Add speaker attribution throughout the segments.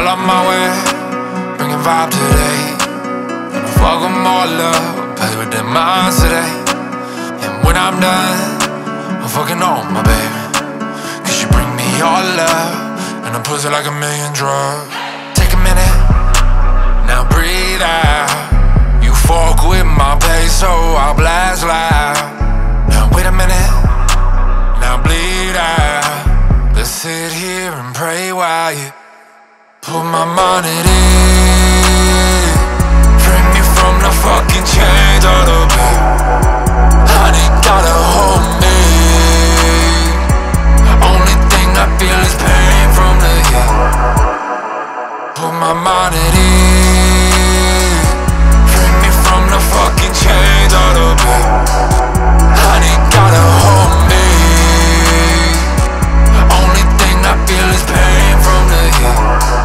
Speaker 1: well on my way, bringing vibe today. Gonna fuck them all up, play with their minds today. And when I'm done, I'm fucking on my baby, cause she bring me all love, and I'm pussy like a million drugs. Take a minute, now breathe out. You fuck with my pace, so I'll blast loud. Now wait a minute, now bleed out. Let's sit here and pray while you put my money in. Free me from the fucking chains of the bed. Honey, gotta hold me. Only thing I feel is pain from the heat. Put my money in. Free me from the fucking chains of the bed. Honey, gotta hold me. Only thing I feel is pain from the heat.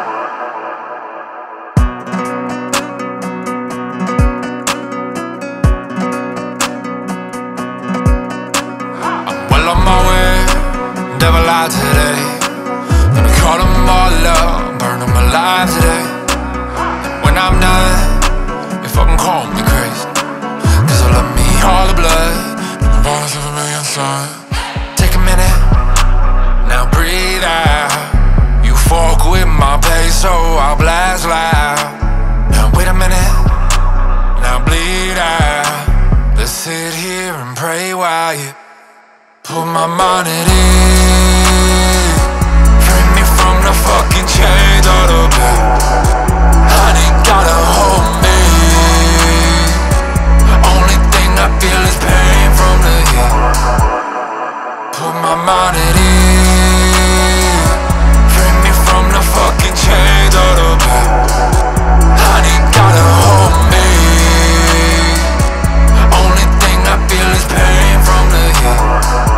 Speaker 1: On my way, devil out today. Gonna call them all up, burn them alive today. And when I'm done, you fucking call me crazy, cause I love me all the blood, and the voice of a million suns. Take a minute, now breathe out. You fuck with my pace, so I'll blast loud. Now wait a minute, now bleed out. Let's sit here and pray while you put my money in. Free me from the fucking chains of the bed. Honey, gotta hold me. Only thing I feel is pain from the heat. Put my money in. Free me from the fucking chains of the bed. Honey, gotta hold me. Only thing I feel is pain from the heat.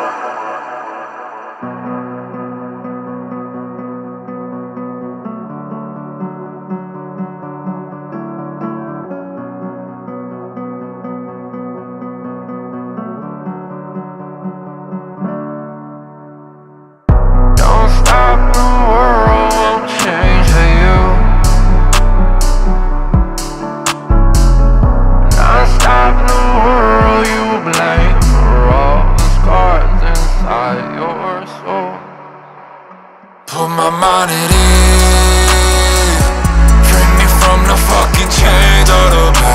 Speaker 1: Put my money in. Free me from the fucking chains of the